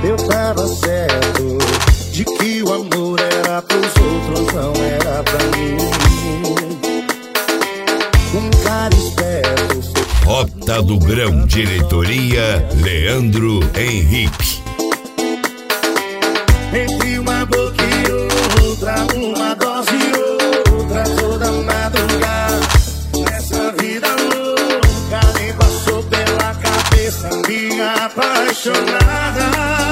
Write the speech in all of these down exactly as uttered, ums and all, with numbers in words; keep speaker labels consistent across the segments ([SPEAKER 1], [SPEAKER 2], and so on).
[SPEAKER 1] eu tava certo de que o amor era pros outros, não era pra mim. Um cara esperto.
[SPEAKER 2] Rota do Grão, diretoria Leandro Henrique.
[SPEAKER 1] Entre uma boca e outra, uma dose e outra, toda madrugada. Nessa vida louca, nem passou pela cabeça minha apaixonada.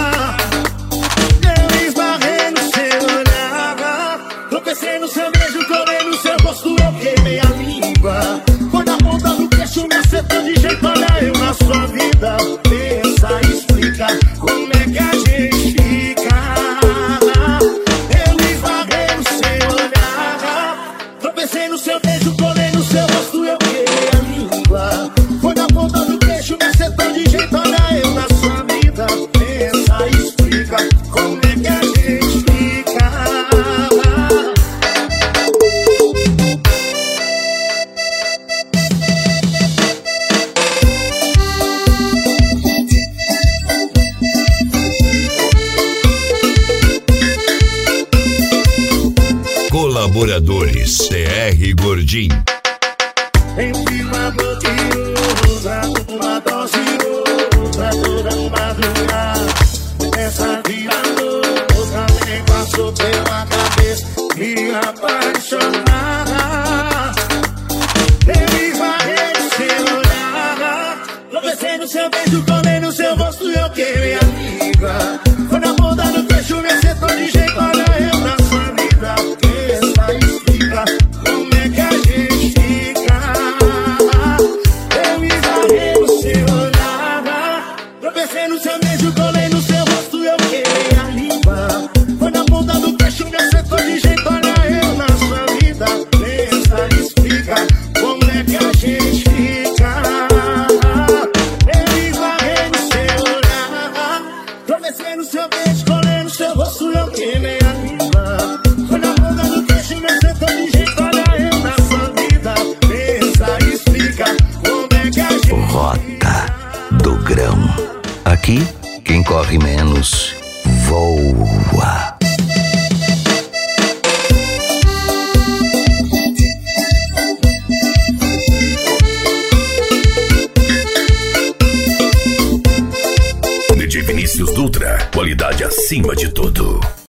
[SPEAKER 1] Eu esbarrei no seu olhar, tropecei no seu beijo, colei no seu rosto, eu queimei a língua. Foi na ponta do queixo, me acertou de jeito, olha eu na sua vida. Pensa, explica, como é que a gente fica. Eu esbarrei no seu olhar, tropecei no seu beijo, colei no seu rosto, eu queimei a língua. Foi na ponta do queixo, me acertou de jeito, olha eu na sua vida. Pensa, explica, como é que a gente fica.
[SPEAKER 2] Colaboradores T R Gordinho.
[SPEAKER 1] Entre uma boca e outra, uma dose e outra, toda madrugada. Essa vida louca nem passou pela cabeça minha apaixonada. Eu esbarrei no seu olhar, tropecei no seu beijo, colei no seu rosto, eu queimei a língua. Foi na ponta do queixo, me acertou de jeito, olha eu na sua vida. Pensa, explica, como é que a gente fica. Eu esbarrei no seu olhar, tropecei no seu beijo, colei no seu rosto, eu queimei a língua. Foi na ponta do queixo, me acertou de jeito, olha eu na sua vida. Pensa, explica, como é que a gente fica. Eu esbarrei no seu olhar, tropecei no seu beijo, colei no seu rosto, eu queimei a língua. Foi na ponta do queixo, me acertou de jeito, olha eu na sua vida. Pensa, explica, como é que a gente.
[SPEAKER 3] Rota do Grão. Aqui, quem corre menos, voa.
[SPEAKER 2] De Vinícius Dutra, qualidade acima de tudo.